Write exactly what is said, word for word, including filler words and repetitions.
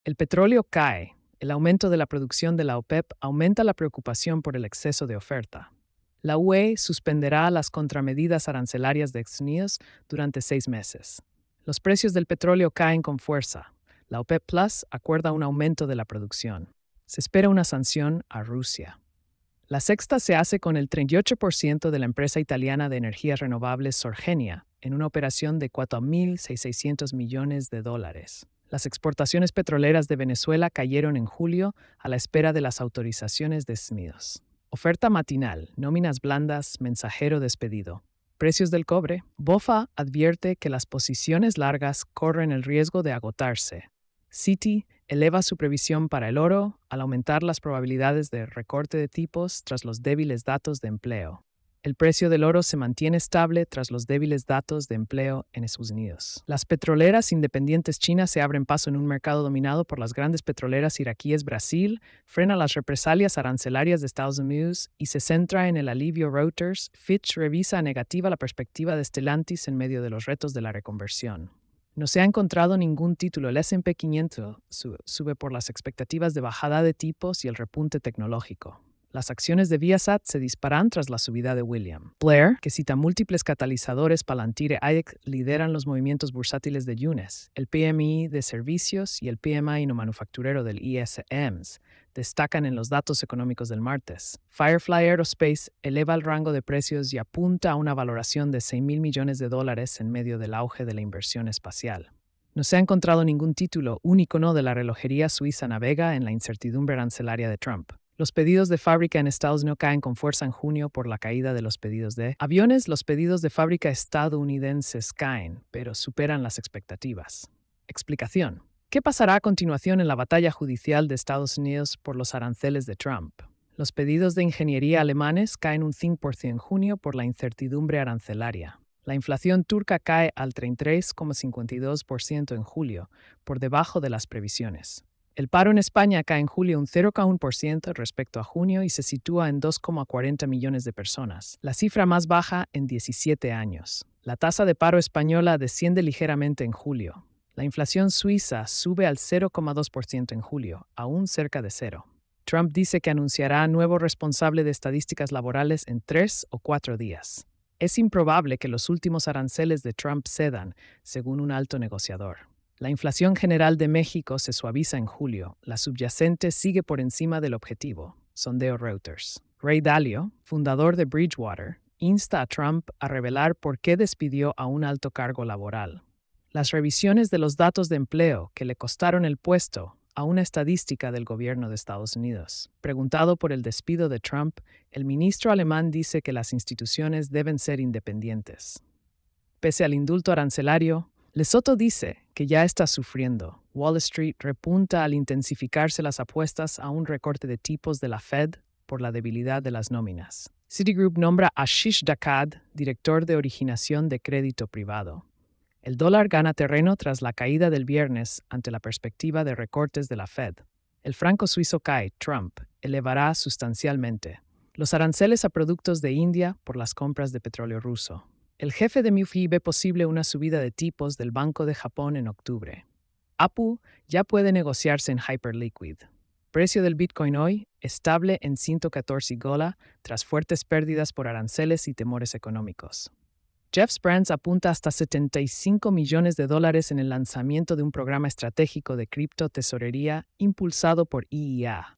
El petróleo cae. El aumento de la producción de la OPEP aumenta la preocupación por el exceso de oferta. La U E suspenderá las contramedidas arancelarias de Estados Unidos durante seis meses. Los precios del petróleo caen con fuerza. La OPEP Plus acuerda un aumento de la producción. Se espera una sanción a Rusia. La sexta se hace con el treinta y ocho por ciento de la empresa italiana de energías renovables Sorgenia, en una operación de cuatro mil seiscientos millones de dólares. Las exportaciones petroleras de Venezuela cayeron en julio a la espera de las autorizaciones de Estados Unidos. Oferta matinal, nóminas blandas, mensajero despedido. Precios del cobre. BofA advierte que las posiciones largas corren el riesgo de agotarse. Citi eleva su previsión para el oro al aumentar las probabilidades de recorte de tipos tras los débiles datos de empleo. El precio del oro se mantiene estable tras los débiles datos de empleo en Estados Unidos. Las petroleras independientes chinas se abren paso en un mercado dominado por las grandes petroleras iraquíes. Brasil frena las represalias arancelarias de Estados Unidos y se centra en el alivio. Reuters. Fitch revisa a negativa la perspectiva de Stellantis en medio de los retos de la reconversión. No se ha encontrado ningún título. El ese and pe quinientos sube por las expectativas de bajada de tipos y el repunte tecnológico. Las acciones de Viasat se disparan tras la subida de William Blair, que cita múltiples catalizadores. Palantir e I D E C lideran los movimientos bursátiles de lunes. El P M I de servicios y el P M I no manufacturero del I S M S destacan en los datos económicos del martes. Firefly Aerospace eleva el rango de precios y apunta a una valoración de seis mil millones de dólares en medio del auge de la inversión espacial. No se ha encontrado ningún título. Un icono de la relojería suiza navega en la incertidumbre arancelaria de Trump. Los pedidos de fábrica en Estados Unidos caen con fuerza en junio por la caída de los pedidos de aviones. Los pedidos de fábrica estadounidenses caen, pero superan las expectativas. Explicación. ¿Qué pasará a continuación en la batalla judicial de Estados Unidos por los aranceles de Trump? Los pedidos de ingeniería alemanes caen un cinco por ciento en junio por la incertidumbre arancelaria. La inflación turca cae al treinta y tres coma cincuenta y dos por ciento en julio, por debajo de las previsiones. El paro en España cae en julio un cero coma uno por ciento respecto a junio y se sitúa en dos coma cuarenta millones de personas, la cifra más baja en diecisiete años. La tasa de paro española desciende ligeramente en julio. La inflación suiza sube al cero coma dos por ciento en julio, aún cerca de cero. Trump dice que anunciará nuevo responsable de estadísticas laborales en tres o cuatro días. Es improbable que los últimos aranceles de Trump cedan, según un alto negociador. La inflación general de México se suaviza en julio. La subyacente sigue por encima del objetivo. Sondeo Reuters. Ray Dalio, fundador de Bridgewater, insta a Trump a revelar por qué despidió a un alto cargo laboral. Las revisiones de los datos de empleo que le costaron el puesto a una estadística del gobierno de Estados Unidos. Preguntado por el despido de Trump, el ministro alemán dice que las instituciones deben ser independientes. Pese al indulto arancelario, Lesoto dice que ya está sufriendo. Wall Street repunta al intensificarse las apuestas a un recorte de tipos de la Fed por la debilidad de las nóminas. Citigroup nombra a Ashish Dakad, director de originación de crédito privado. El dólar gana terreno tras la caída del viernes ante la perspectiva de recortes de la Fed. El franco suizo cae. Trump elevará sustancialmente los aranceles a productos de India por las compras de petróleo ruso. El jefe de M U F I ve posible una subida de tipos del Banco de Japón en octubre. A P U ya puede negociarse en Hyperliquid. Precio del Bitcoin hoy, estable en ciento catorce gola tras fuertes pérdidas por aranceles y temores económicos. Jeff Brands apunta hasta setenta y cinco millones de dólares en el lanzamiento de un programa estratégico de cripto tesorería impulsado por I I A.